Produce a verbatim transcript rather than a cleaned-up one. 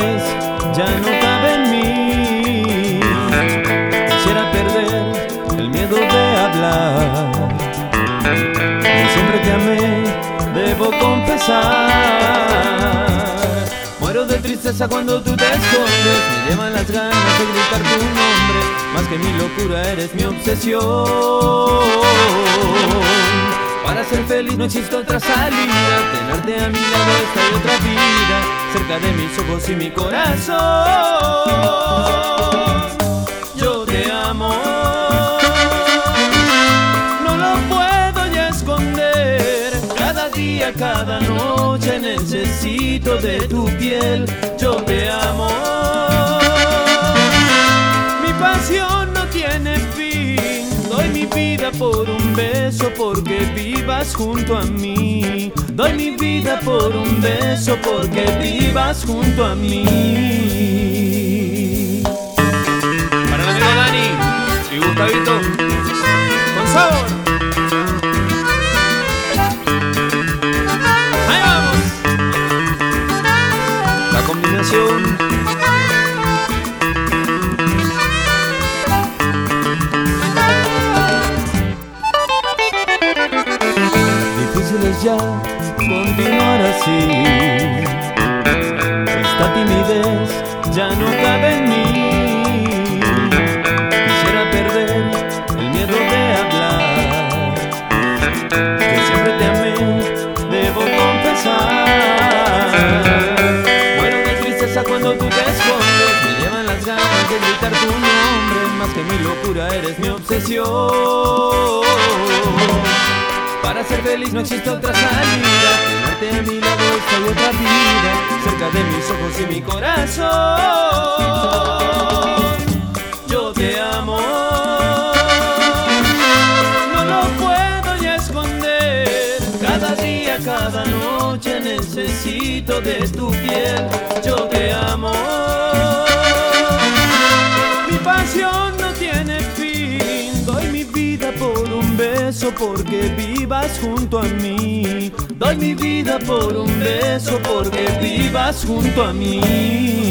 timidez ya no cabe en mí. Quisiera perder el miedo de hablar. Yo siempre te amé, debo confesar. Muero de tristeza cuando tú te escondes. Me llevan las ganas de gritar tu nombre. Más que mi locura eres mi obsesión. Para ser feliz no existe otra salida. Tenerte a mi lado esta y otra vida, cerca de mis ojos y mi corazón. Yo te amo, no lo puedo ya esconder. Cada día, cada noche necesito de tu piel. Yo te amo, mi pasión no tiene fin. Doy mi vida por un beso porque vivas junto a mí. Doy mi vida por un beso porque vivas junto a mí. Para el amigo Dani y Gustavito, con sabor. Ahí vamos. La combinación. Ya continuar así. Esta timidez ya no cabe en mí. Quisiera perder el miedo de hablar. Que siempre te amé, debo confesar. Muero de tristeza cuando tú te escondes. Me llevan las ganas de gritar tu nombre. Más que mi locura eres mi obsesión. Para ser feliz no existe otra salida. Tenerte a mi lado esta y otra vida, cerca de mis ojos y mi corazón. Yo te amo, no lo puedo ya esconder. Cada día, cada noche necesito de tu piel. Yo te amo, mi pasión no tiene fin. Doy mi vida por un beso porque vivas junto a mí. Doy mi vida por un beso porque vivas junto a mí.